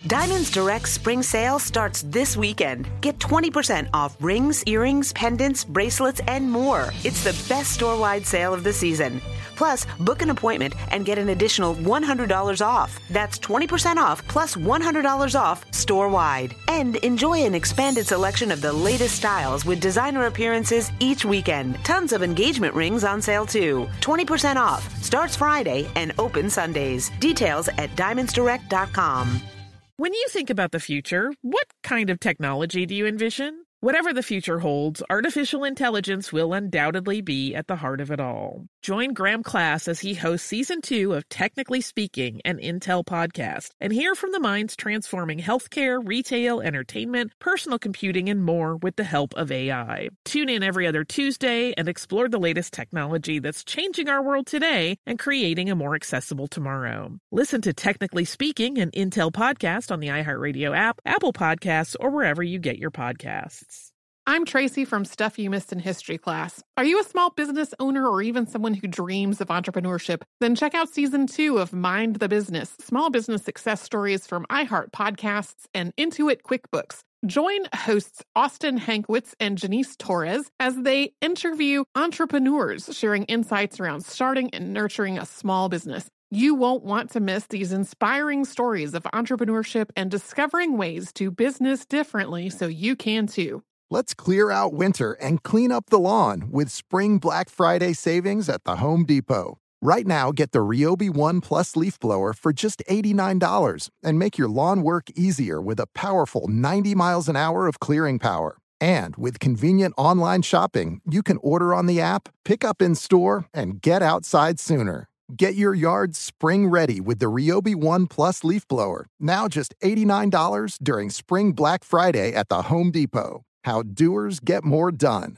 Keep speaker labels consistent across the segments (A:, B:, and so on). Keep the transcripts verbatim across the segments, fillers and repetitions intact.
A: Diamonds Direct spring sale starts this weekend. Get twenty percent off rings, earrings, pendants, bracelets, and more. It's the best store-wide sale of the season. Plus, book an appointment and get an additional one hundred dollars off. That's twenty percent off plus one hundred dollars off store-wide. And enjoy an expanded selection of the latest styles with designer appearances each weekend. Tons of engagement rings on sale too. twenty percent off. Starts Friday and open Sundays. Details at diamonds direct dot com.
B: When you think about the future, what kind of technology do you envision? Whatever the future holds, artificial intelligence will undoubtedly be at the heart of it all. Join Graham Class as he hosts Season two of Technically Speaking, an Intel podcast, and hear from the minds transforming healthcare, retail, entertainment, personal computing, and more with the help of A I. Tune in every other Tuesday and explore the latest technology that's changing our world today and creating a more accessible tomorrow. Listen to Technically Speaking, an Intel podcast on the iHeartRadio app, Apple Podcasts, or wherever you get your podcasts.
C: I'm Tracy from Stuff You Missed in History Class. Are you a small business owner or even someone who dreams of entrepreneurship? Then check out Season two of Mind the Business, Small Business Success Stories from iHeart Podcasts and Intuit QuickBooks. Join hosts Austin Hankwitz and Janice Torres as they interview entrepreneurs sharing insights around starting and nurturing a small business. You won't want to miss these inspiring stories of entrepreneurship and discovering ways to business differently so you can too.
D: Let's clear out winter and clean up the lawn with Spring Black Friday savings at the Home Depot. Right now, get the Ryobi One Plus leaf blower for just eighty-nine dollars and make your lawn work easier with a powerful ninety miles an hour of clearing power. And with convenient online shopping, you can order on the app, pick up in store, and get outside sooner. Get your yard spring ready with the Ryobi One Plus leaf blower, now just eighty-nine dollars during Spring Black Friday at the Home Depot. How doers get more done.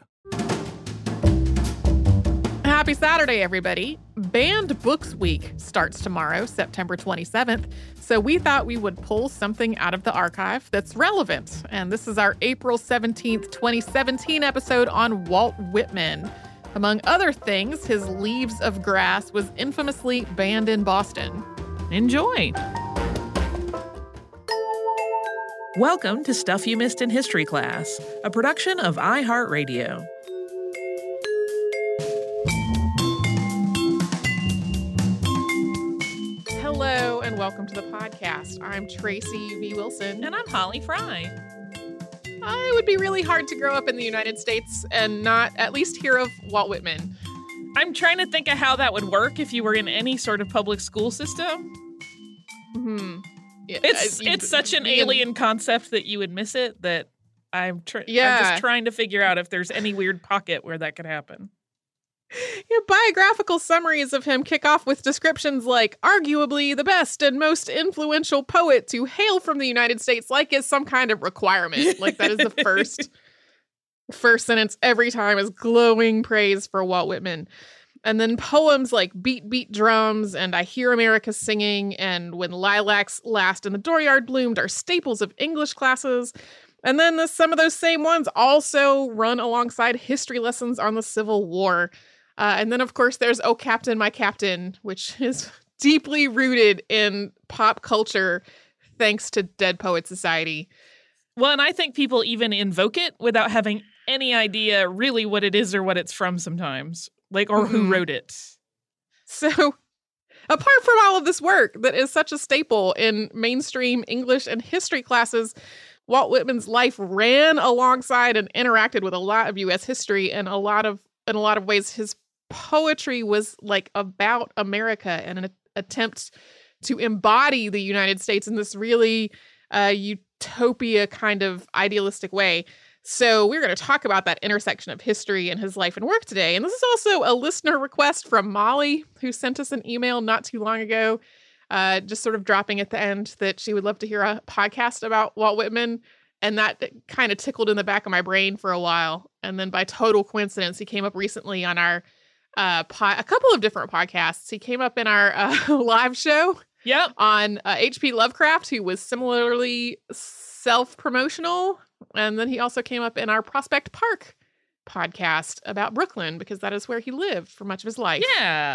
C: Happy Saturday, everybody. Banned Books Week starts tomorrow, September twenty-seventh, so we thought we would pull something out of the archive that's relevant. And this is our April seventeenth, twenty seventeen episode on Walt Whitman. Among other things, his Leaves of Grass was infamously banned in Boston.
B: Enjoy! Welcome to Stuff You Missed in History Class, a production of iHeartRadio.
C: Hello and welcome to the podcast. I'm Tracy V. Wilson.
B: And I'm Holly Fry.
C: Uh, it would be really hard to grow up in the United States and not at least hear of Walt Whitman.
B: I'm trying to think of how that would work if you were in any sort of public school system.
C: Hmm. Yeah,
B: It's
C: I,
B: it's such an alien concept that you would miss it that I'm, tr-
C: yeah.
B: I'm just trying to figure out if there's any weird pocket where that could happen.
C: Your biographical summaries of him kick off with descriptions like arguably the best and most influential poet to hail from the United States, like is some kind of requirement. Like that is the first first sentence every time is glowing praise for Walt Whitman. And then poems like Beat, Beat Drums and I Hear America Singing and When Lilacs Last in the Dooryard Bloomed are staples of English classes. And then the, some of those same ones also run alongside history lessons on the Civil War. Uh, and then, of course, there's Oh, Captain, My Captain, which is deeply rooted in pop culture thanks to Dead Poet Society.
B: Well, and I think people even invoke it without having any idea really what it is or what it's from sometimes. Like, or who
C: Mm-hmm.
B: wrote it.
C: So, apart from all of this work that is such a staple in mainstream English and history classes, Walt Whitman's life ran alongside and interacted with a lot of U S history, and a lot of, in a lot of ways, his poetry was like about America and an attempt to embody the United States in this really uh, utopia kind of idealistic way. So we're going to talk about that intersection of history and his life and work today. And this is also a listener request from Molly, who sent us an email not too long ago, uh, just sort of dropping at the end that she would love to hear a podcast about Walt Whitman. And that kind of tickled in the back of my brain for a while. And then by total coincidence, he came up recently on our, uh, po- a couple of different podcasts. He came up in our uh, live show
B: Yep.
C: on uh, H P Lovecraft, who was similarly self-promotional. And then he also came up in our Prospect Park podcast about Brooklyn, because that is where he lived for much of his life.
B: Yeah.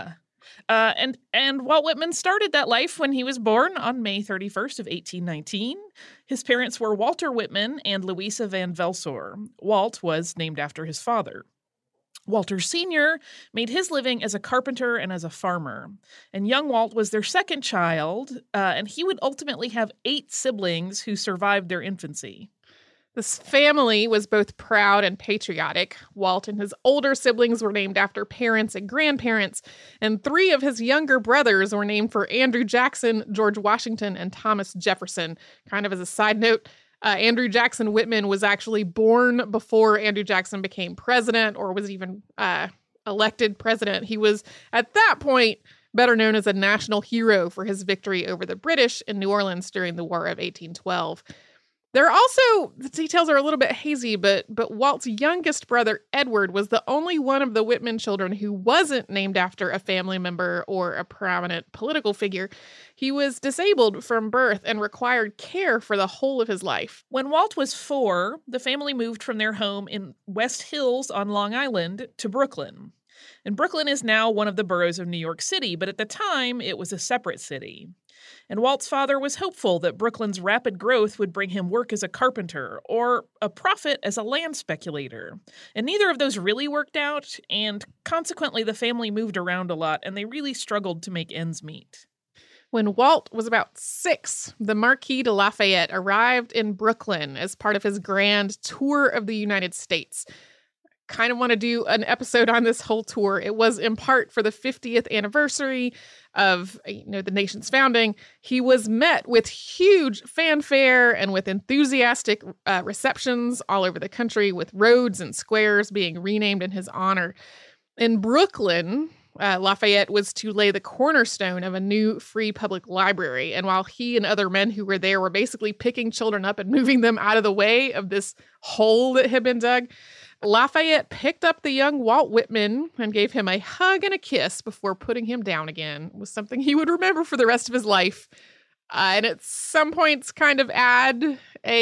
B: Uh, and, and Walt Whitman started that life when he was born on May thirty-first of eighteen nineteen. His parents were Walter Whitman and Louisa Van Velsor. Walt was named after his father. Walter Senior made his living as a carpenter and as a farmer. And young Walt was their second child, uh, and he would ultimately have eight siblings who survived their infancy.
C: This family was both proud and patriotic. Walt and his older siblings were named after parents and grandparents, and three of his younger brothers were named for Andrew Jackson, George Washington, and Thomas Jefferson. Kind of as a side note, Uh, Andrew Jackson Whitman was actually born before Andrew Jackson became president or was even uh, elected president. He was, at that point, better known as a national hero for his victory over the British in New Orleans during the War of eighteen twelve. There are also, the details are a little bit hazy, but but Walt's youngest brother, Edward, was the only one of the Whitman children who wasn't named after a family member or a prominent political figure. He was disabled from birth and required care for the whole of his life.
B: When Walt was four, the family moved from their home in West Hills on Long Island to Brooklyn. And Brooklyn is now one of the boroughs of New York City, but at the time, it was a separate city. And Walt's father was hopeful that Brooklyn's rapid growth would bring him work as a carpenter or a profit as a land speculator. And neither of those really worked out, and consequently the family moved around a lot, and they really struggled to make ends meet.
C: When Walt was about six, the Marquis de Lafayette arrived in Brooklyn as part of his grand tour of the United States. Kind of want to do an episode on this whole tour. It was in part for the fiftieth anniversary of, you know, the nation's founding. He was met with huge fanfare and with enthusiastic uh, receptions all over the country, with roads and squares being renamed in his honor. In Brooklyn, uh, Lafayette was to lay the cornerstone of a new free public library. And while he and other men who were there were basically picking children up and moving them out of the way of this hole that had been dug, Lafayette picked up the young Walt Whitman and gave him a hug and a kiss before putting him down again. It was something he would remember for the rest of his life. Uh, and at some points kind of add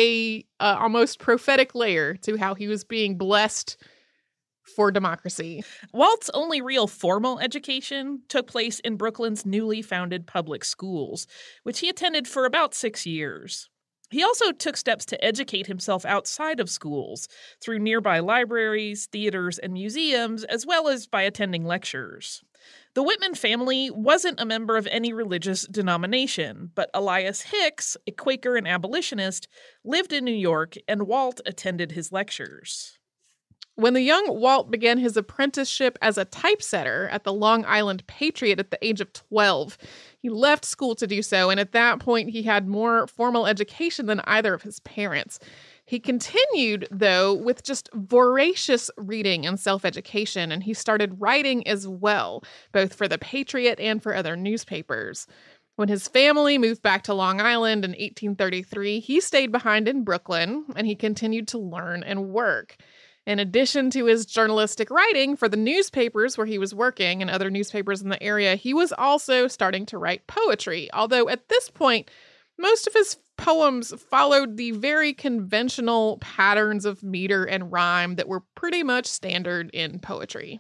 C: a uh, almost prophetic layer to how he was being blessed for democracy.
B: Walt's only real formal education took place in Brooklyn's newly founded public schools, which he attended for about six years. He also took steps to educate himself outside of schools through nearby libraries, theaters, and museums, as well as by attending lectures. The Whitman family wasn't a member of any religious denomination, but Elias Hicks, a Quaker and abolitionist, lived in New York, and Walt attended his lectures.
C: When the young Walt began his apprenticeship as a typesetter at the Long Island Patriot at the age of twelve, he left school to do so, and at that point he had more formal education than either of his parents. He continued, though, with just voracious reading and self-education, and he started writing as well, both for the Patriot and for other newspapers. When his family moved back to Long Island in eighteen thirty-three, he stayed behind in Brooklyn, and he continued to learn and work. In addition to his journalistic writing for the newspapers where he was working and other newspapers in the area, he was also starting to write poetry, although at this point, most of his poems followed the very conventional patterns of meter and rhyme that were pretty much standard in poetry.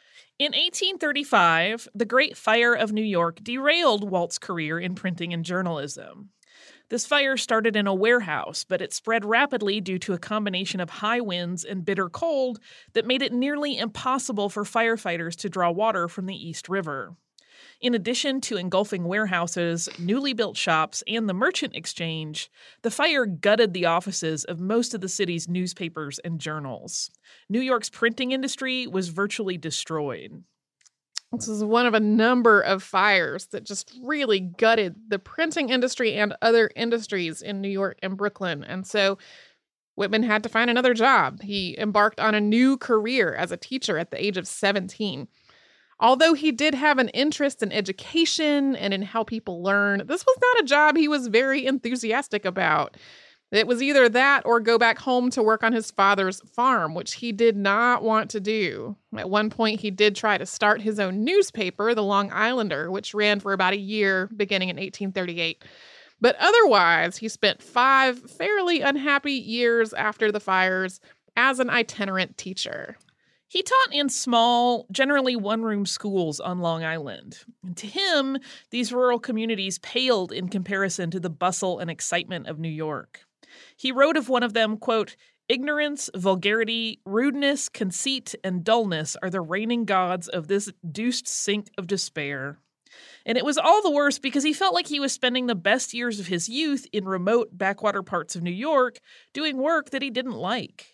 B: In eighteen thirty-five, the Great Fire of New York derailed Walt's career in printing and journalism. This fire started in a warehouse, but it spread rapidly due to a combination of high winds and bitter cold that made it nearly impossible for firefighters to draw water from the East River. In addition to engulfing warehouses, newly built shops, and the merchant exchange, the fire gutted the offices of most of the city's newspapers and journals. New York's printing industry was virtually destroyed.
C: This is one of a number of fires that just really gutted the printing industry and other industries in New York and Brooklyn. And so Whitman had to find another job. He embarked on a new career as a teacher at the age of seventeen. Although he did have an interest in education and in how people learn, this was not a job he was very enthusiastic about. It was either that or go back home to work on his father's farm, which he did not want to do. At one point, he did try to start his own newspaper, the Long Islander, which ran for about a year beginning in eighteen thirty-eight. But otherwise, he spent five fairly unhappy years after the fires as an itinerant teacher.
B: He taught in small, generally one-room schools on Long Island. And to him, these rural communities paled in comparison to the bustle and excitement of New York. He wrote of one of them, quote, "Ignorance, vulgarity, rudeness, conceit, and dullness are the reigning gods of this deuced sink of despair." And it was all the worse because he felt like he was spending the best years of his youth in remote backwater parts of New York doing work that he didn't like.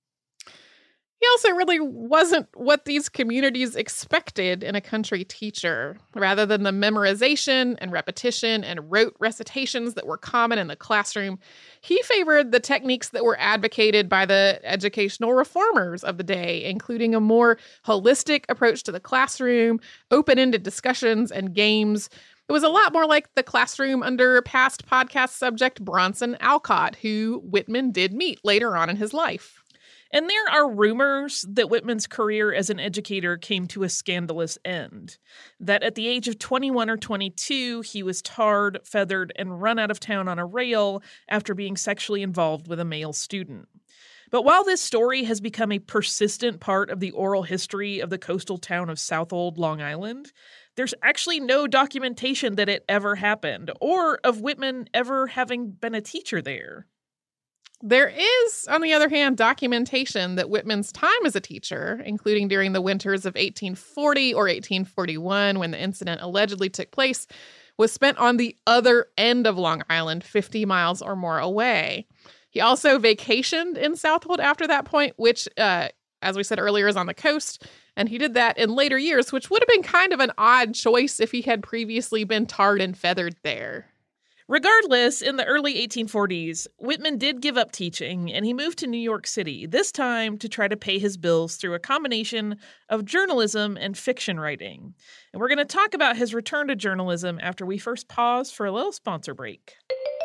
C: He also really wasn't what these communities expected in a country teacher. Rather than the memorization and repetition and rote recitations that were common in the classroom, he favored the techniques that were advocated by the educational reformers of the day, including a more holistic approach to the classroom, open-ended discussions, and games. It was a lot more like the classroom under past podcast subject Bronson Alcott, who Whitman did meet later on in his life.
B: And there are rumors that Whitman's career as an educator came to a scandalous end. That at the age of twenty-one or twenty-two, he was tarred, feathered, and run out of town on a rail after being sexually involved with a male student. But while this story has become a persistent part of the oral history of the coastal town of Southold, Long Island, there's actually no documentation that it ever happened, or of Whitman ever having been a teacher there.
C: There is, on the other hand, documentation that Whitman's time as a teacher, including during the winters of eighteen forty or eighteen forty-one, when the incident allegedly took place, was spent on the other end of Long Island, fifty miles or more away. He also vacationed in Southold after that point, which, uh, as we said earlier, is on the coast. And he did that in later years, which would have been kind of an odd choice if he had previously been tarred and feathered there.
B: Regardless, in the early eighteen forties, Whitman did give up teaching, and he moved to New York City, this time to try to pay his bills through a combination of journalism and fiction writing. And we're going to talk about his return to journalism after we first pause for a little sponsor break.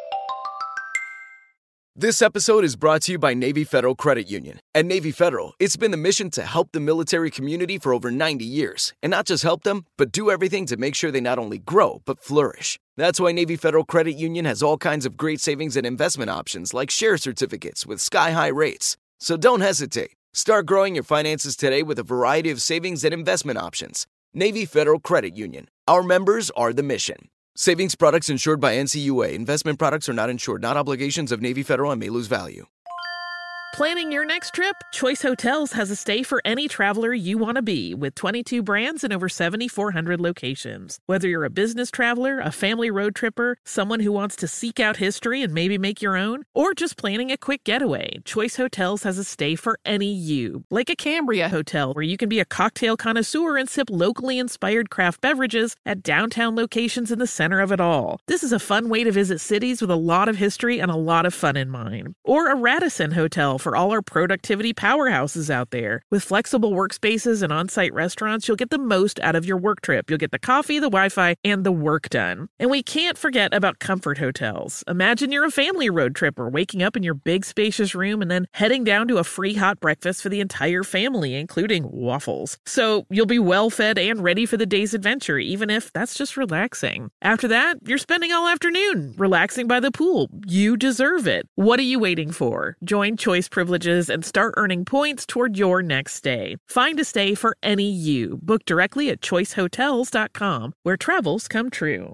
E: This episode is brought to you by Navy Federal Credit Union. At Navy Federal, it's been the mission to help the military community for over ninety years. And not just help them, but do everything to make sure they not only grow, but flourish. That's why Navy Federal Credit Union has all kinds of great savings and investment options like share certificates with sky-high rates. So don't hesitate. Start growing your finances today with a variety of savings and investment options. Navy Federal Credit Union. Our members are the mission. Savings products insured by N C U A. Investment products are not insured, not obligations of Navy Federal and may lose value.
B: Planning your next trip? Choice Hotels has a stay for any traveler you want to be, with twenty-two brands and over seven thousand four hundred locations. Whether you're a business traveler, a family road tripper, someone who wants to seek out history and maybe make your own, or just planning a quick getaway, Choice Hotels has a stay for any you. Like a Cambria Hotel, where you can be a cocktail connoisseur and sip locally inspired craft beverages at downtown locations in the center of it all. This is a fun way to visit cities with a lot of history and a lot of fun in mind. Or a Radisson Hotel for all our productivity powerhouses out there. With flexible workspaces and on-site restaurants, you'll get the most out of your work trip. You'll get the coffee, the Wi-Fi, and the work done. And we can't forget about Comfort Hotels. Imagine you're a family road tripper, waking up in your big spacious room and then heading down to a free hot breakfast for the entire family, including waffles. So you'll be well fed and ready for the day's adventure, even if that's just relaxing. After that, you're spending all afternoon relaxing by the pool. You deserve it. What are you waiting for? Join Choice Privileges and start earning points toward your next stay. Find a stay for any you. Book directly at choice hotels dot com, where travels come true.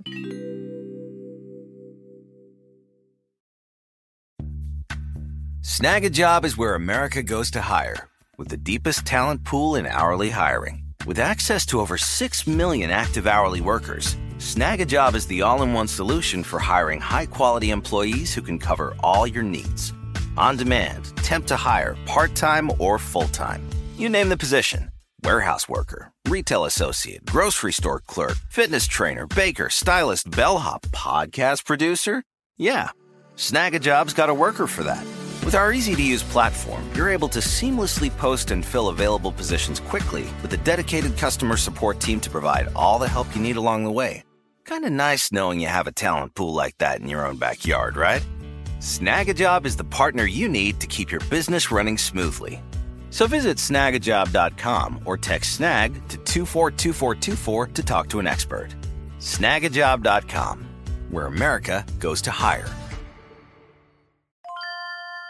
F: Snag a Job is where America goes to hire, with the deepest talent pool in hourly hiring. With access to over six million active hourly workers, Snag a Job is the all-in-one solution for hiring high-quality employees who can cover all your needs. On demand, temp to hire, part-time or full-time. You name the position. Warehouse worker, retail associate, grocery store clerk, fitness trainer, baker, stylist, bellhop, podcast producer. Yeah, Snag a Job's got a worker for that. With our easy-to-use platform, you're able to seamlessly post and fill available positions quickly with a dedicated customer support team to provide all the help you need along the way. Kinda nice knowing you have a talent pool like that in your own backyard, right? Snag a Job is the partner you need to keep your business running smoothly. So visit snag a job dot com or text SNAG to two four two four two four to talk to an expert. snag a job dot com, where America goes to hire.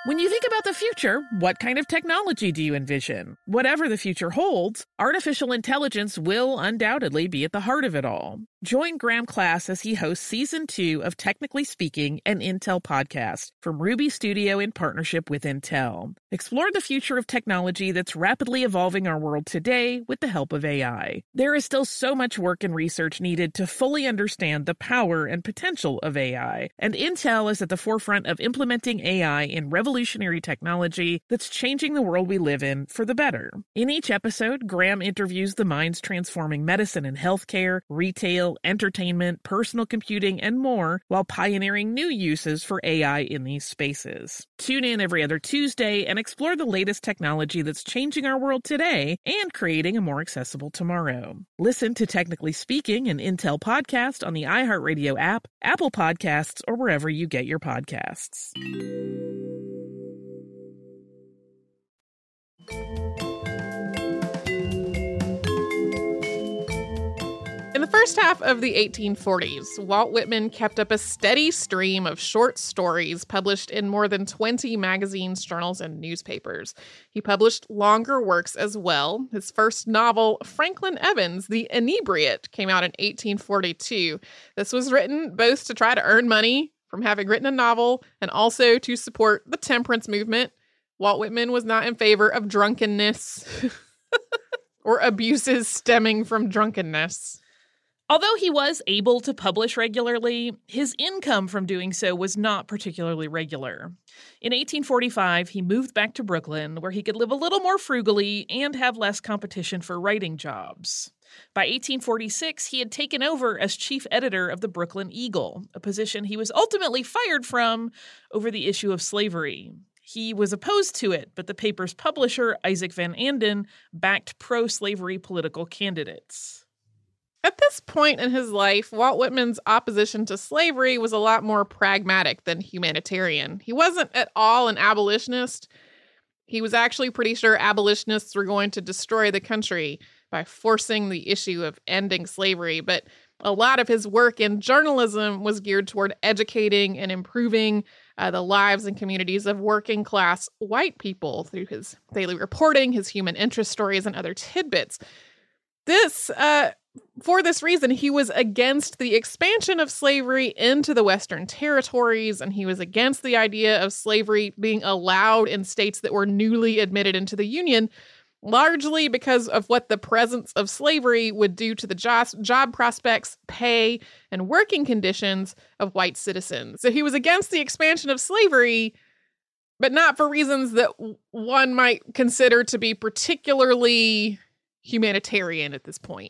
B: When you think about the future, what kind of technology do you envision? Whatever the future holds, artificial intelligence will undoubtedly be at the heart of it all. Join Graham Class as he hosts Season two of Technically Speaking, an Intel podcast from Ruby Studio in partnership with Intel. Explore the future of technology that's rapidly evolving our world today with the help of A I. There is still so much work and research needed to fully understand the power and potential of A I, and Intel is at the forefront of implementing A I in revolutionary technology that's changing the world we live in for the better. In each episode, Graham interviews the minds transforming medicine and healthcare, retail, entertainment, personal computing, and more, while pioneering new uses for A I in these spaces. Tune in every other Tuesday and explore the latest technology that's changing our world today and creating a more accessible tomorrow. Listen to Technically Speaking, an Intel podcast on the iHeartRadio app, Apple Podcasts, or wherever you get your podcasts.
C: In the first half of the eighteen forties, Walt Whitman kept up a steady stream of short stories published in more than twenty magazines, journals, and newspapers. He published longer works as well. His first novel, Franklin Evans, The Inebriate, came out in eighteen forty-two. This was written both to try to earn money from having written a novel and also to support the temperance movement. Walt Whitman was not in favor of drunkenness or abuses stemming from drunkenness.
B: Although he was able to publish regularly, his income from doing so was not particularly regular. In eighteen forty-five, he moved back to Brooklyn, where he could live a little more frugally and have less competition for writing jobs. By eighteen forty-six, he had taken over as chief editor of the Brooklyn Eagle, a position he was ultimately fired from over the issue of slavery. He was opposed to it, but the paper's publisher, Isaac Van Anden, backed pro-slavery political candidates.
C: At this point in his life, Walt Whitman's opposition to slavery was a lot more pragmatic than humanitarian. He wasn't at all an abolitionist. He was actually pretty sure abolitionists were going to destroy the country by forcing the issue of ending slavery, but a lot of his work in journalism was geared toward educating and improving uh, the lives and communities of working-class white people through his daily reporting, his human interest stories, and other tidbits. This, uh, for this reason, he was against the expansion of slavery into the Western territories, and he was against the idea of slavery being allowed in states that were newly admitted into the Union, largely because of what the presence of slavery would do to the job, job prospects, pay, and working conditions of white citizens. So he was against the expansion of slavery, but not for reasons that one might consider to be particularly humanitarian at this point.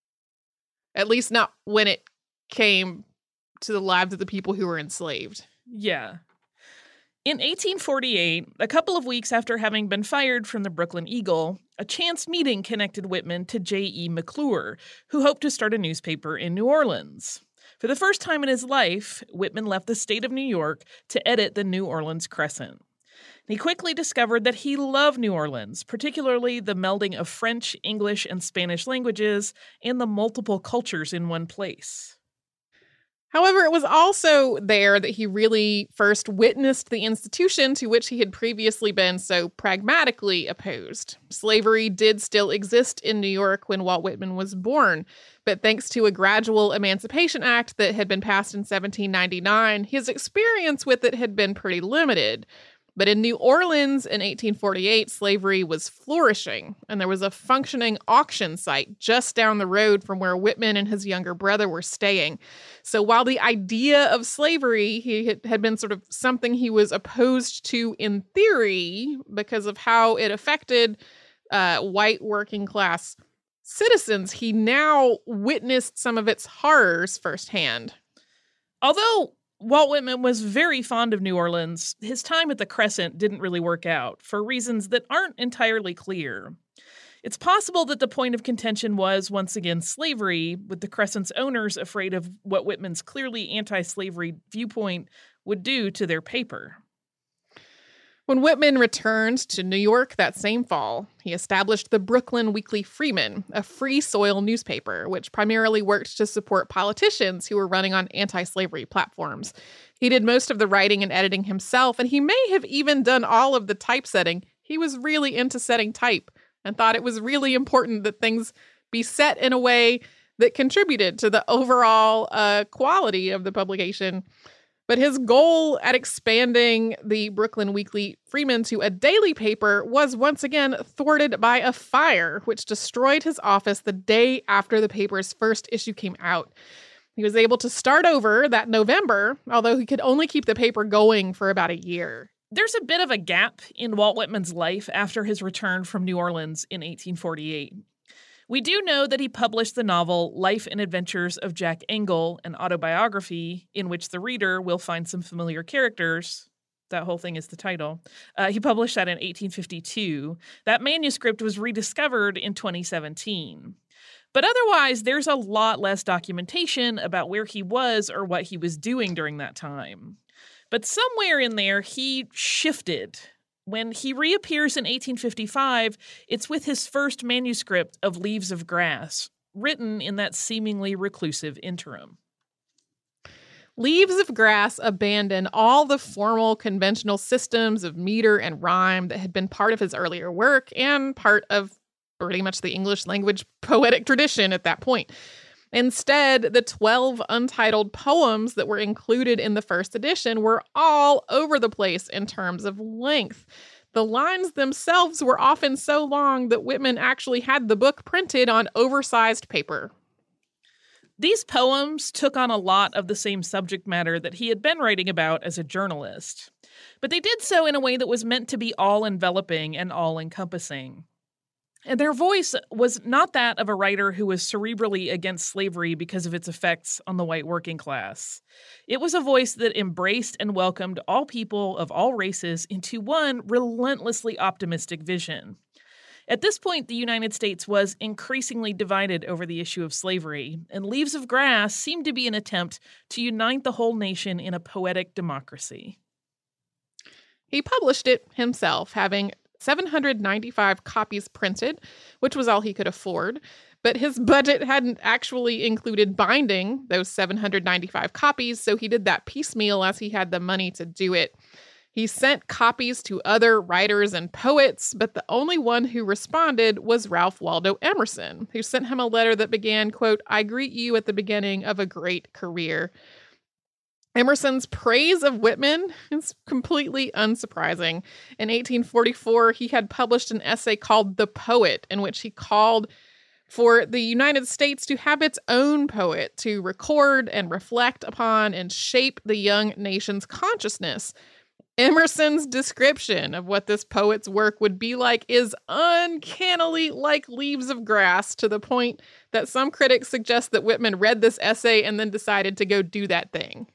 C: At least not when it came to the lives of the people who were enslaved.
B: Yeah. In eighteen forty-eight, a couple of weeks after having been fired from the Brooklyn Eagle, a chance meeting connected Whitman to J E McClure, who hoped to start a newspaper in New Orleans. For the first time in his life, Whitman left the state of New York to edit the New Orleans Crescent. He quickly discovered that he loved New Orleans, particularly the melding of French, English, and Spanish languages and the multiple cultures in one place.
C: However, it was also there that he really first witnessed the institution to which he had previously been so pragmatically opposed. Slavery did still exist in New York when Walt Whitman was born, but thanks to a gradual Emancipation Act that had been passed in seventeen ninety-nine, his experience with it had been pretty limited. But in New Orleans in eighteen forty-eight, slavery was flourishing, and there was a functioning auction site just down the road from where Whitman and his younger brother were staying. So while the idea of slavery he had been sort of something he was opposed to in theory because of how it affected uh, white working class citizens, he now witnessed some of its horrors firsthand.
B: Although Walt Whitman was very fond of New Orleans, his time at the Crescent didn't really work out for reasons that aren't entirely clear. It's possible that the point of contention was, once again, slavery, with the Crescent's owners afraid of what Whitman's clearly anti-slavery viewpoint would do to their paper.
C: When Whitman returned to New York that same fall, he established the Brooklyn Weekly Freeman, a free soil newspaper, which primarily worked to support politicians who were running on anti-slavery platforms. He did most of the writing and editing himself, and he may have even done all of the typesetting. He was really into setting type and thought it was really important that things be set in a way that contributed to the overall uh, quality of the publication. But his goal at expanding the Brooklyn Weekly Freeman to a daily paper was once again thwarted by a fire, which destroyed his office the day after the paper's first issue came out. He was able to start over that November, although he could only keep the paper going for about a year.
B: There's a bit of a gap in Walt Whitman's life after his return from New Orleans in eighteen forty-eight. We do know that he published the novel Life and Adventures of Jack Engle, an autobiography in which the reader will find some familiar characters. That whole thing is the title. Uh, he published that in eighteen fifty-two. That manuscript was rediscovered in twenty seventeen. But otherwise, there's a lot less documentation about where he was or what he was doing during that time. But somewhere in there, he shifted. When he reappears in eighteen fifty-five, it's with his first manuscript of Leaves of Grass, written in that seemingly reclusive interim.
C: Leaves of Grass abandoned all the formal conventional systems of meter and rhyme that had been part of his earlier work and part of pretty much the English language poetic tradition at that point. Instead, the twelve untitled poems that were included in the first edition were all over the place in terms of length. The lines themselves were often so long that Whitman actually had the book printed on oversized paper.
B: These poems took on a lot of the same subject matter that he had been writing about as a journalist, but they did so in a way that was meant to be all-enveloping and all-encompassing. And their voice was not that of a writer who was cerebrally against slavery because of its effects on the white working class. It was a voice that embraced and welcomed all people of all races into one relentlessly optimistic vision. At this point, the United States was increasingly divided over the issue of slavery, and Leaves of Grass seemed to be an attempt to unite the whole nation in a poetic democracy.
C: He published it himself, having seven hundred ninety-five copies printed, which was all he could afford. But his budget hadn't actually included binding those seven hundred ninety-five copies, so he did that piecemeal as he had the money to do it. He sent copies to other writers and poets, but the only one who responded was Ralph Waldo Emerson, who sent him a letter that began, quote, "I greet you at the beginning of a great career." Emerson's praise of Whitman is completely unsurprising. In eighteen forty-four, he had published an essay called The Poet, in which he called for the United States to have its own poet to record and reflect upon and shape the young nation's consciousness. Emerson's description of what this poet's work would be like is uncannily like Leaves of Grass, to the point that some critics suggest that Whitman read this essay and then decided to go do that thing.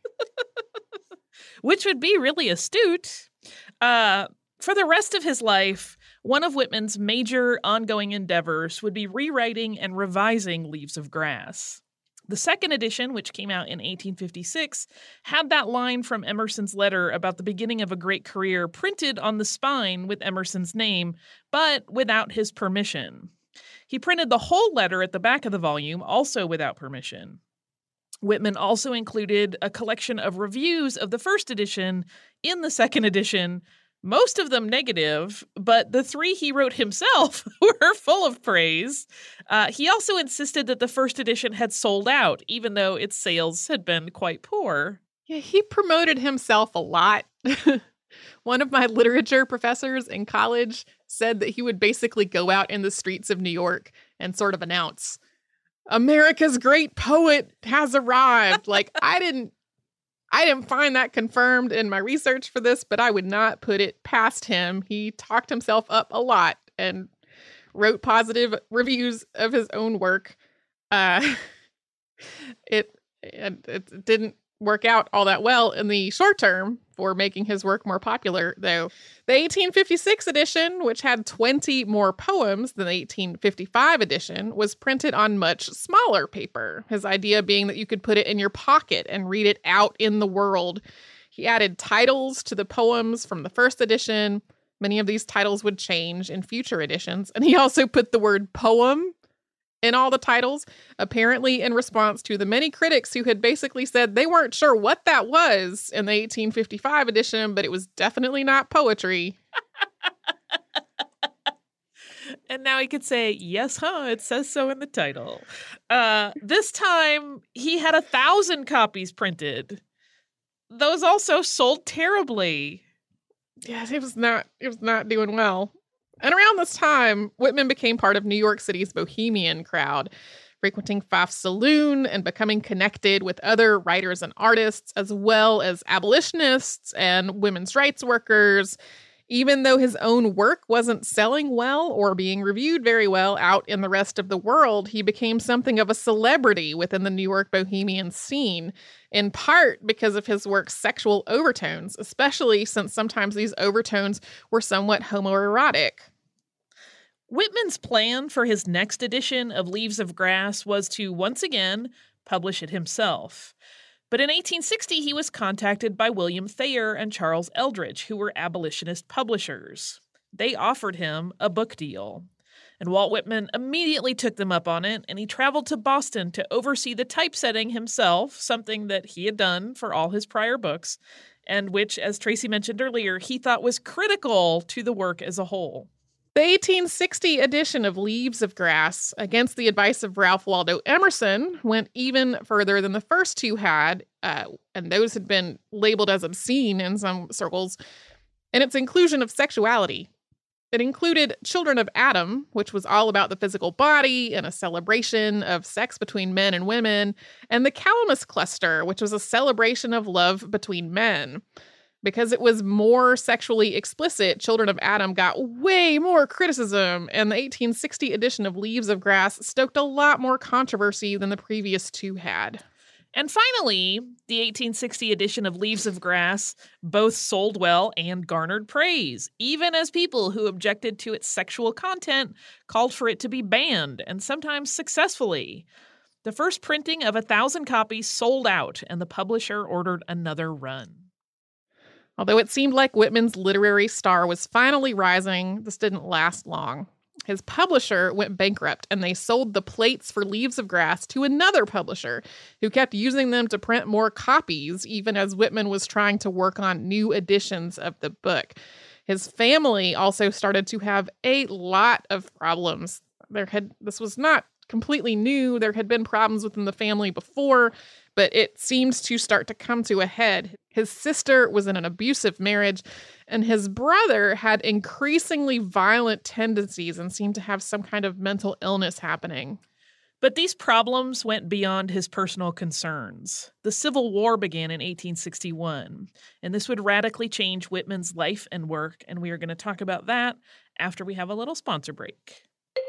B: Which would be really astute. Uh, for the rest of his life, one of Whitman's major ongoing endeavors would be rewriting and revising Leaves of Grass. The second edition, which came out in eighteen fifty-six, had that line from Emerson's letter about the beginning of a great career printed on the spine with Emerson's name, but without his permission. He printed the whole letter at the back of the volume, also without permission. Whitman also included a collection of reviews of the first edition in the second edition, most of them negative, but the three he wrote himself were full of praise. Uh, he also insisted that the first edition had sold out, even though its sales had been quite poor.
C: Yeah, he promoted himself a lot. One of my literature professors in college said that he would basically go out in the streets of New York and sort of announce, "America's great poet has arrived." Like, I didn't I didn't find that confirmed in my research for this, but I would not put it past him. He talked himself up a lot and wrote positive reviews of his own work. Uh, it, it it didn't work out all that well in the short term for making his work more popular, though. The eighteen fifty-six edition, which had twenty more poems than the eighteen fifty-five edition, was printed on much smaller paper, his idea being that you could put it in your pocket and read it out in the world. He added titles to the poems from the first edition. Many of these titles would change in future editions. And he also put the word poem in all the titles, apparently in response to the many critics who had basically said they weren't sure what that was in the eighteen fifty-five edition, but it was definitely not poetry.
B: And now he could say, yes, huh, it says so in the title. Uh, this time, he had a thousand copies printed. Those also sold terribly.
C: Yeah, it was not, it was not doing well. And around this time, Whitman became part of New York City's bohemian crowd, frequenting Pfaff's saloon and becoming connected with other writers and artists, as well as abolitionists and women's rights workers. Even though his own work wasn't selling well or being reviewed very well out in the rest of the world, he became something of a celebrity within the New York bohemian scene, in part because of his work's sexual overtones, especially since sometimes these overtones were somewhat homoerotic.
B: Whitman's plan for his next edition of Leaves of Grass was to, once again, publish it himself. But in eighteen sixty, he was contacted by William Thayer and Charles Eldridge, who were abolitionist publishers. They offered him a book deal. And Walt Whitman immediately took them up on it, and he traveled to Boston to oversee the typesetting himself, something that he had done for all his prior books, and which, as Tracy mentioned earlier, he thought was critical to the work as a whole.
C: The eighteen sixty edition of Leaves of Grass, against the advice of Ralph Waldo Emerson, went even further than the first two had, uh, and those had been labeled as obscene in some circles, in its inclusion of sexuality. It included Children of Adam, which was all about the physical body and a celebration of sex between men and women, and the Calamus Cluster, which was a celebration of love between men. Because it was more sexually explicit, Children of Adam got way more criticism, and the eighteen sixty edition of Leaves of Grass stoked a lot more controversy than the previous two had.
B: And finally, the eighteen sixty edition of Leaves of Grass both sold well and garnered praise, even as people who objected to its sexual content called for it to be banned, and sometimes successfully. The first printing of a thousand copies sold out, and the publisher ordered another run.
C: Although it seemed like Whitman's literary star was finally rising, this didn't last long. His publisher went bankrupt, and they sold the plates for Leaves of Grass to another publisher who kept using them to print more copies, even as Whitman was trying to work on new editions of the book. His family also started to have a lot of problems. There had this was not completely new. There had been problems within the family before, but it seemed to start to come to a head. His sister was in an abusive marriage, and his brother had increasingly violent tendencies and seemed to have some kind of mental illness happening.
B: But these problems went beyond his personal concerns. The Civil War began in eighteen sixty-one, and this would radically change Whitman's life and work, and we are going to talk about that after we have a little sponsor break.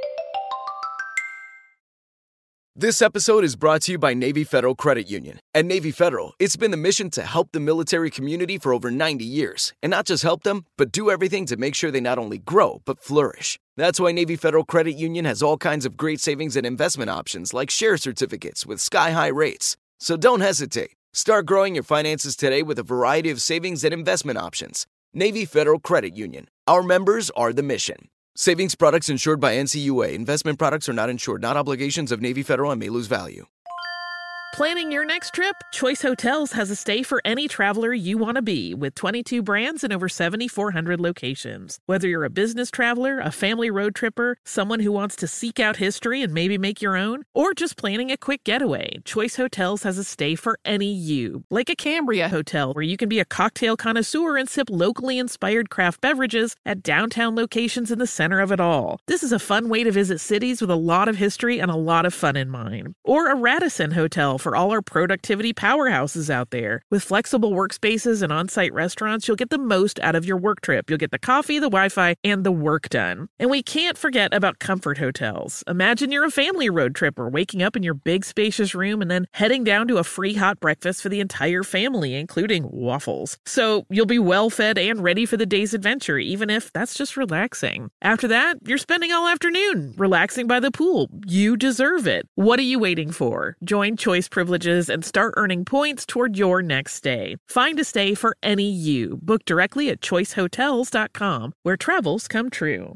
E: This episode is brought to you by Navy Federal Credit Union. At Navy Federal, it's been the mission to help the military community for over ninety years. And not just help them, but do everything to make sure they not only grow, but flourish. That's why Navy Federal Credit Union has all kinds of great savings and investment options like share certificates with sky-high rates. So don't hesitate. Start growing your finances today with a variety of savings and investment options. Navy Federal Credit Union. Our members are the mission. Savings products insured by N C U A. Investment products are not insured, not obligations of Navy Federal and may lose value.
B: Planning your next trip? Choice Hotels has a stay for any traveler you want to be, with twenty-two brands and over seven thousand four hundred locations. Whether you're a business traveler, a family road tripper, someone who wants to seek out history and maybe make your own, or just planning a quick getaway, Choice Hotels has a stay for any you. Like a Cambria Hotel, where you can be a cocktail connoisseur and sip locally inspired craft beverages at downtown locations in the center of it all. This is a fun way to visit cities with a lot of history and a lot of fun in mind. Or a Radisson Hotel for all our productivity powerhouses out there. With flexible workspaces and on-site restaurants, you'll get the most out of your work trip. You'll get the coffee, the Wi-Fi, and the work done. And we can't forget about Comfort Hotels. Imagine you're a family road tripper, waking up in your big spacious room and then heading down to a free hot breakfast for the entire family, including waffles. So you'll be well fed and ready for the day's adventure, even if that's just relaxing. After that, you're spending all afternoon relaxing by the pool. You deserve it. What are you waiting for? Join Choice privileges and start earning points toward your next stay. Find a stay for any you. Book directly at choice hotels dot com, where travels come true.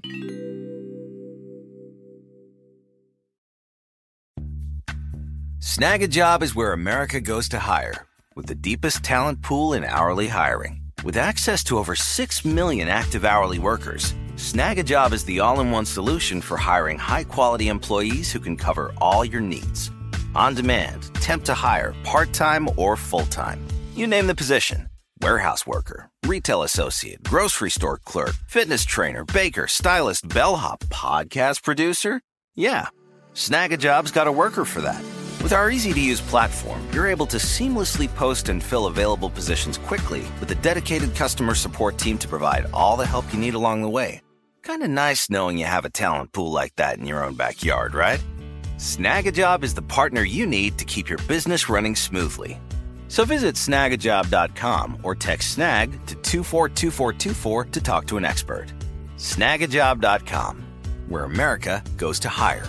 F: Snag a Job is where America goes to hire, with the deepest talent pool in hourly hiring. With access to over six million active hourly workers, Snag a Job is the all-in-one solution for hiring high-quality employees who can cover all your needs. On demand, temp to hire, part-time or full-time. You name the position. Warehouse worker, retail associate, grocery store clerk, fitness trainer, baker, stylist, bellhop, podcast producer. Yeah, Snag a Job's got a worker for that. With our easy-to-use platform, you're able to seamlessly post and fill available positions quickly with a dedicated customer support team to provide all the help you need along the way. Kind of nice knowing you have a talent pool like that in your own backyard, right? Snag a Job is the partner you need to keep your business running smoothly. So visit snag a job dot com or text SNAG to two four two four two four to talk to an expert. snag a job dot com, where America goes to hire.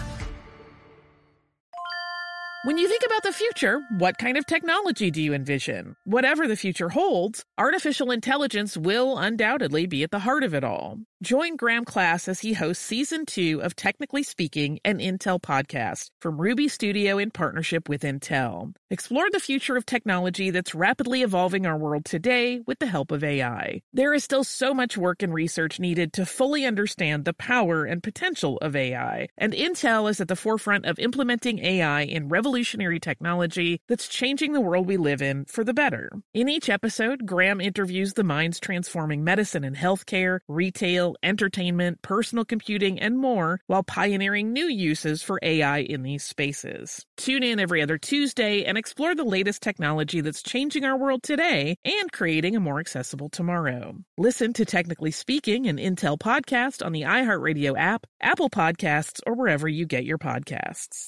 B: When you think about the future, what kind of technology do you envision? Whatever the future holds, artificial intelligence will undoubtedly be at the heart of it all. Join Graham Class as he hosts Season two of Technically Speaking, an Intel podcast from Ruby Studio in partnership with Intel. Explore the future of technology that's rapidly evolving our world today with the help of A I. There is still so much work and research needed to fully understand the power and potential of A I, and Intel is at the forefront of implementing A I in revolutionary technology that's changing the world we live in for the better. In each episode, Graham interviews the minds transforming medicine and healthcare, retail, entertainment, personal computing, and more, while pioneering new uses for A I in these spaces. Tune in every other Tuesday and explore the latest technology that's changing our world today and creating a more accessible tomorrow. Listen to Technically Speaking, an Intel podcast on the iHeartRadio app, Apple Podcasts, or wherever you get your podcasts.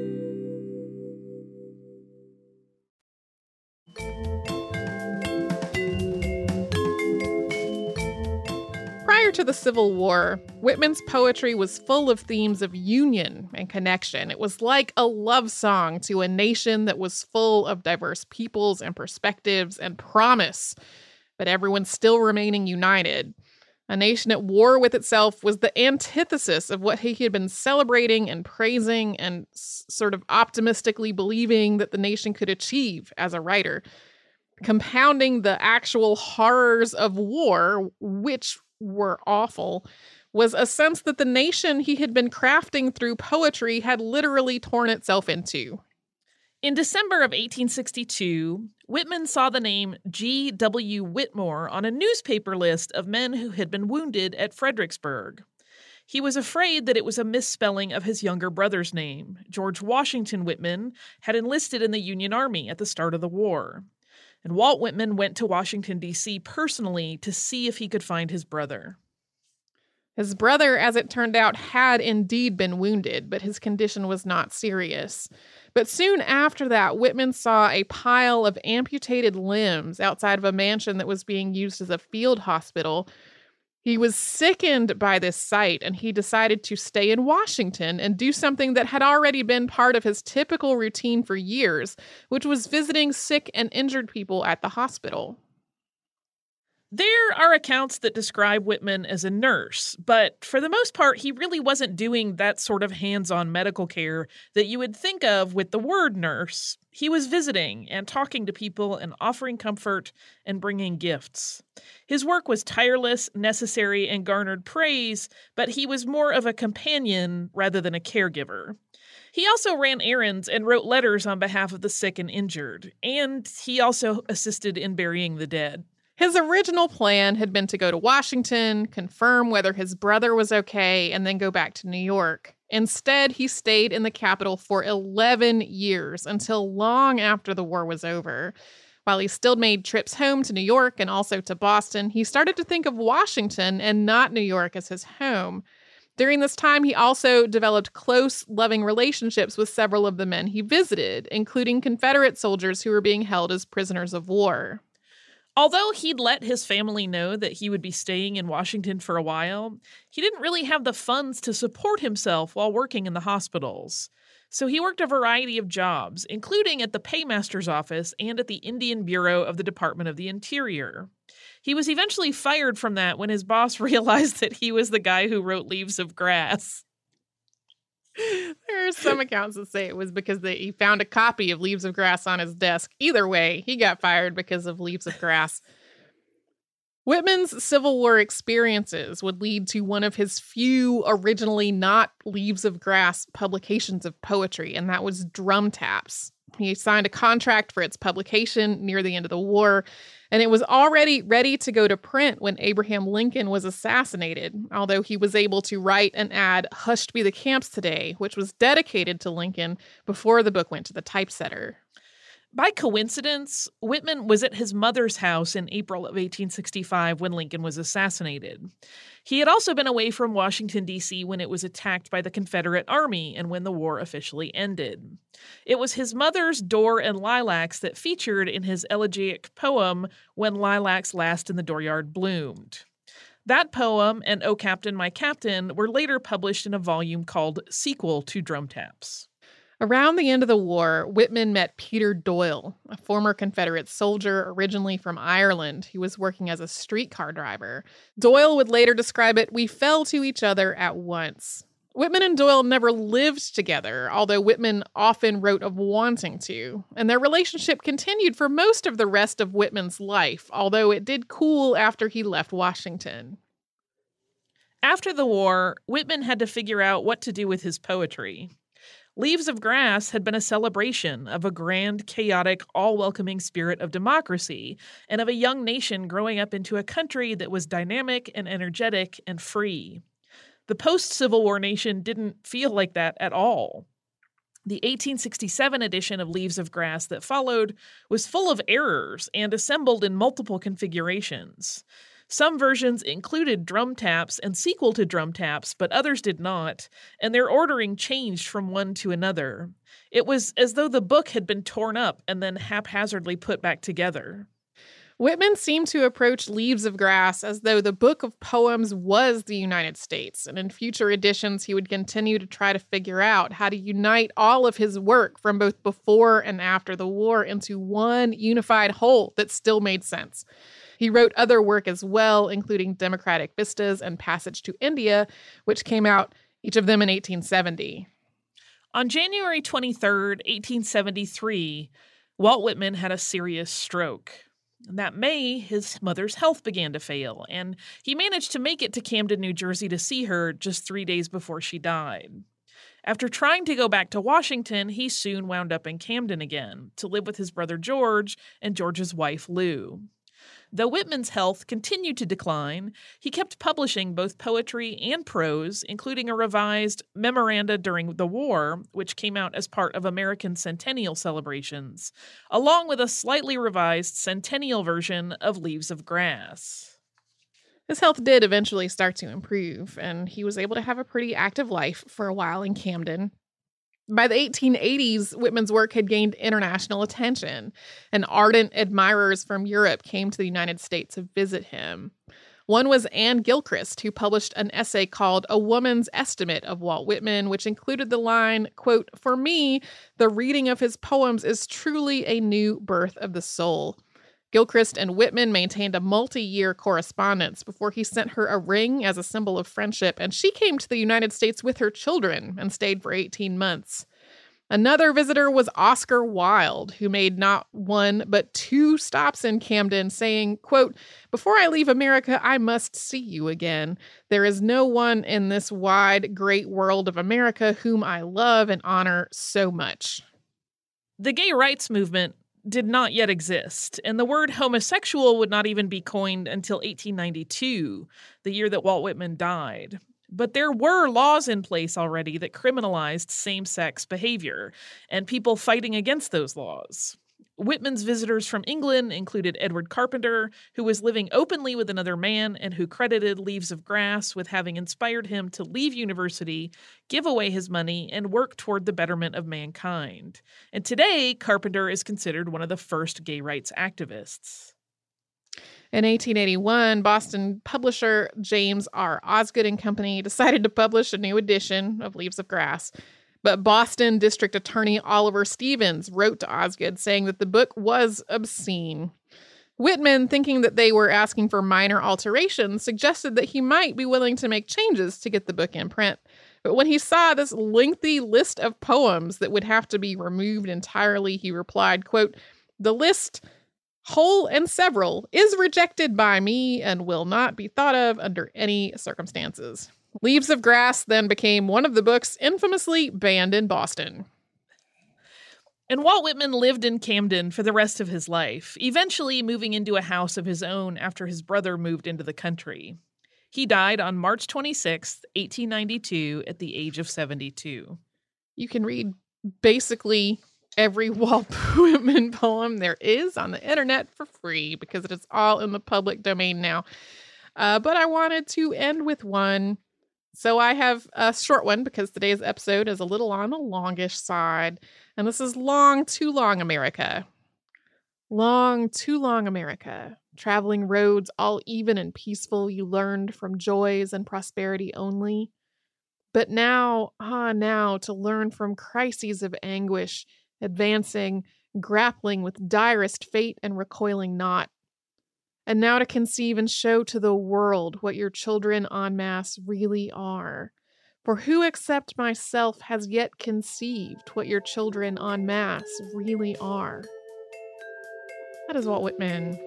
C: Prior to the Civil War, Whitman's poetry was full of themes of union and connection. It was like a love song to a nation that was full of diverse peoples and perspectives and promise, but everyone still remaining united. A nation at war with itself was the antithesis of what he had been celebrating and praising and s- sort of optimistically believing that the nation could achieve as a writer. Compounding the actual horrors of war, which were awful, was a sense that the nation he had been crafting through poetry had literally torn itself into.
B: In December of eighteen sixty-two, Whitman saw the name G W Whitmore on a newspaper list of men who had been wounded at Fredericksburg. He was afraid that it was a misspelling of his younger brother's name. George Washington Whitman had enlisted in the Union Army at the start of the war. And Walt Whitman went to Washington, D C personally to see if he could find his brother.
C: His brother, as it turned out, had indeed been wounded, but his condition was not serious. But soon after that, Whitman saw a pile of amputated limbs outside of a mansion that was being used as a field hospital. He was sickened by this sight, and he decided to stay in Washington and do something that had already been part of his typical routine for years, which was visiting sick and injured people at the hospital.
B: There are accounts that describe Whitman as a nurse, but for the most part, he really wasn't doing that sort of hands-on medical care that you would think of with the word nurse. He was visiting and talking to people and offering comfort and bringing gifts. His work was tireless, necessary, and garnered praise, but he was more of a companion rather than a caregiver. He also ran errands and wrote letters on behalf of the sick and injured, and he also assisted in burying the dead.
C: His original plan had been to go to Washington, confirm whether his brother was okay, and then go back to New York. Instead, he stayed in the capital for eleven years, until long after the war was over. While he still made trips home to New York and also to Boston, he started to think of Washington and not New York as his home. During this time, he also developed close, loving relationships with several of the men he visited, including Confederate soldiers who were being held as prisoners of war.
B: Although he'd let his family know that he would be staying in Washington for a while, he didn't really have the funds to support himself while working in the hospitals. So he worked a variety of jobs, including at the paymaster's office and at the Indian Bureau of the Department of the Interior. He was eventually fired from that when his boss realized that he was the guy who wrote Leaves of Grass.
C: There are some accounts that say it was because they, he found a copy of Leaves of Grass on his desk. Either way, he got fired because of Leaves of Grass. Whitman's Civil War experiences would lead to one of his few originally not Leaves of Grass publications of poetry, and that was Drum Taps. He signed a contract for its publication near the end of the war, and it was already ready to go to print when Abraham Lincoln was assassinated, although he was able to write and add Hushed Be the Camps Today, which was dedicated to Lincoln before the book went to the typesetter.
B: By coincidence, Whitman was at his mother's house in April of eighteen sixty-five when Lincoln was assassinated. He had also been away from Washington, D C when it was attacked by the Confederate Army and when the war officially ended. It was his mother's Door and Lilacs that featured in his elegiac poem, When Lilacs Last in the Dooryard Bloomed. That poem and O Captain, My Captain were later published in a volume called Sequel to Drum Taps.
C: Around the end of the war, Whitman met Peter Doyle, a former Confederate soldier originally from Ireland who was working as a streetcar driver. Doyle would later describe it, "We fell to each other at once." Whitman and Doyle never lived together, although Whitman often wrote of wanting to, and their relationship continued for most of the rest of Whitman's life, although it did cool after he left Washington.
B: After the war, Whitman had to figure out what to do with his poetry. Leaves of Grass had been a celebration of a grand, chaotic, all-welcoming spirit of democracy and of a young nation growing up into a country that was dynamic and energetic and free. The post-Civil War nation didn't feel like that at all. The eighteen sixty-seven edition of Leaves of Grass that followed was full of errors and assembled in multiple configurations. Some versions included drum taps and sequel to drum taps, but others did not, and their ordering changed from one to another. It was as though the book had been torn up and then haphazardly put back together.
C: Whitman seemed to approach Leaves of Grass as though the book of poems was the United States, and in future editions he would continue to try to figure out how to unite all of his work from both before and after the war into one unified whole that still made sense. He wrote other work as well, including Democratic Vistas and Passage to India, which came out, each of them in eighteen seventy.
B: On January twenty-third, eighteen seventy-three, Walt Whitman had a serious stroke. That May, his mother's health began to fail, and he managed to make it to Camden, New Jersey to see her just three days before she died. After trying to go back to Washington, he soon wound up in Camden again to live with his brother George and George's wife Lou. Though Whitman's health continued to decline, he kept publishing both poetry and prose, including a revised Memoranda During the War, which came out as part of American Centennial celebrations, along with a slightly revised centennial version of Leaves of Grass.
C: His health did eventually start to improve, and he was able to have a pretty active life for a while in Camden. By the eighteen eighties, Whitman's work had gained international attention, and ardent admirers from Europe came to the United States to visit him. One was Anne Gilchrist, who published an essay called A Woman's Estimate of Walt Whitman, which included the line, quote, "For me, the reading of his poems is truly a new birth of the soul." Gilchrist and Whitman maintained a multi-year correspondence before he sent her a ring as a symbol of friendship, and she came to the United States with her children and stayed for eighteen months. Another visitor was Oscar Wilde, who made not one but two stops in Camden, saying, quote, "Before I leave America, I must see you again. There is no one in this wide, great world of America whom I love and honor so much."
B: The gay rights movement did not yet exist, and the word homosexual would not even be coined until eighteen ninety-two, the year that Walt Whitman died. But there were laws in place already that criminalized same-sex behavior, and people fighting against those laws. Whitman's visitors from England included Edward Carpenter, who was living openly with another man and who credited Leaves of Grass with having inspired him to leave university, give away his money, and work toward the betterment of mankind. And today, Carpenter is considered one of the first gay rights activists.
C: In eighteen eighty-one, Boston publisher James R. Osgood and Company decided to publish a new edition of Leaves of Grass. But Boston District Attorney Oliver Stevens wrote to Osgood saying that the book was obscene. Whitman, thinking that they were asking for minor alterations, suggested that he might be willing to make changes to get the book in print. But when he saw this lengthy list of poems that would have to be removed entirely, he replied, quote, "The list, whole and several, is rejected by me and will not be thought of under any circumstances." Leaves of Grass then became one of the books infamously banned in Boston.
B: And Walt Whitman lived in Camden for the rest of his life, eventually moving into a house of his own after his brother moved into the country. He died on March twenty-sixth, eighteen ninety-two, at the age of seventy-two.
C: You can read basically every Walt Whitman poem there is on the internet for free because it is all in the public domain now. Uh, but I wanted to end with one. So I have a short one because today's episode is a little on the longish side. And this is Long, Too Long America. Long, too long America. Traveling roads all even and peaceful, you learned from joys and prosperity only. But now, ah, now, to learn from crises of anguish, advancing, grappling with direst fate and recoiling not. And now to conceive and show to the world what your children en masse really are. For who except myself has yet conceived what your children en masse really are? That is Walt Whitman.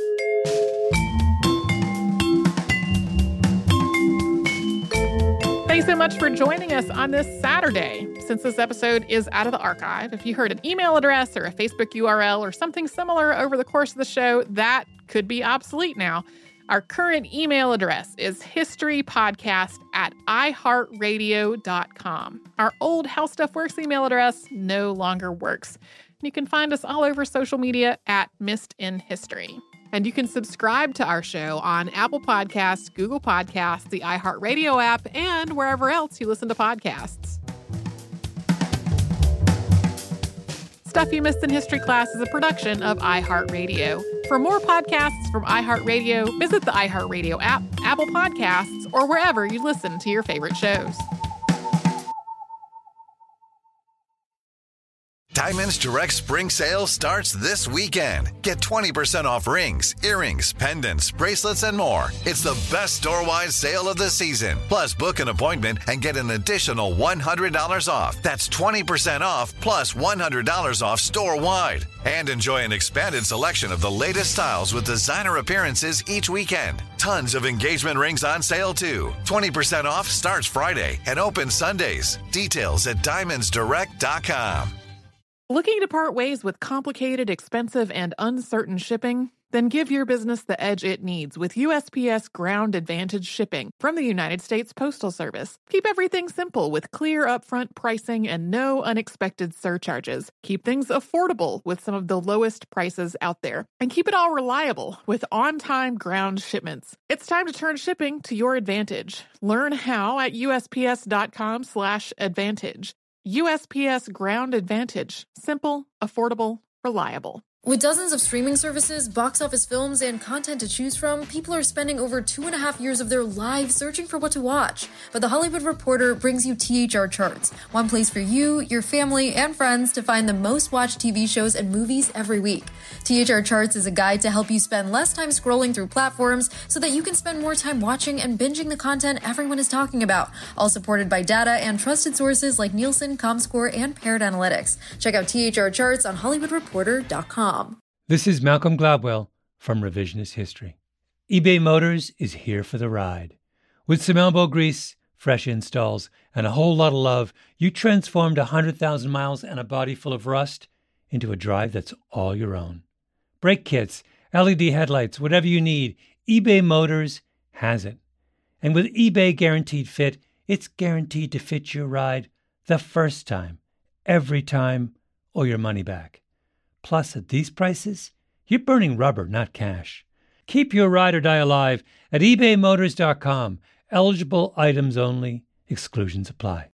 C: Thanks so much for joining us on this Saturday. Since this episode is out of the archive, if you heard an email address or a Facebook U R L or something similar over the course of the show, that could be obsolete now. Our current email address is historypodcast at iheartradio dot com. Our old How Stuff Works email address no longer works. You can find us all over social media at Missed in History. And you can subscribe to our show on Apple Podcasts, Google Podcasts, the iHeartRadio app, and wherever else you listen to podcasts. Stuff You Missed in History Class is a production of iHeartRadio. For more podcasts from iHeartRadio, visit the iHeartRadio app, Apple Podcasts, or wherever you listen to your favorite shows.
G: Diamonds Direct Spring Sale starts this weekend. Get twenty percent off rings, earrings, pendants, bracelets, and more. It's the best store-wide sale of the season. Plus, book an appointment and get an additional one hundred dollars off. That's twenty percent off plus one hundred dollars off store-wide. And enjoy an expanded selection of the latest styles with designer appearances each weekend. Tons of engagement rings on sale, too. twenty percent off starts Friday and opens Sundays. Details at diamonds direct dot com.
C: Looking to part ways with complicated, expensive, and uncertain shipping? Then give your business the edge it needs with U S P S Ground Advantage shipping from the United States Postal Service. Keep everything simple with clear upfront pricing and no unexpected surcharges. Keep things affordable with some of the lowest prices out there. And keep it all reliable with on-time ground shipments. It's time to turn shipping to your advantage. Learn how at U S P S dot com slash advantage. U S P S Ground Advantage. Simple, affordable, reliable.
H: With dozens of streaming services, box office films, and content to choose from, people are spending over two and a half years of their lives searching for what to watch. But The Hollywood Reporter brings you T H R Charts, one place for you, your family, and friends to find the most watched T V shows and movies every week. T H R Charts is a guide to help you spend less time scrolling through platforms so that you can spend more time watching and binging the content everyone is talking about, all supported by data and trusted sources like Nielsen, Comscore, and Paired Analytics. Check out T H R Charts on hollywood reporter dot com.
I: This is Malcolm Gladwell from Revisionist History. eBay Motors is here for the ride. With some elbow grease, fresh installs, and a whole lot of love, you transformed one hundred thousand miles and a body full of rust into a drive that's all your own. Brake kits, L E D headlights, whatever you need, eBay Motors has it. And with eBay Guaranteed Fit, it's guaranteed to fit your ride the first time, every time, or your money back. Plus, at these prices, you're burning rubber, not cash. Keep your ride or die alive at ebay motors dot com. Eligible items only. Exclusions apply.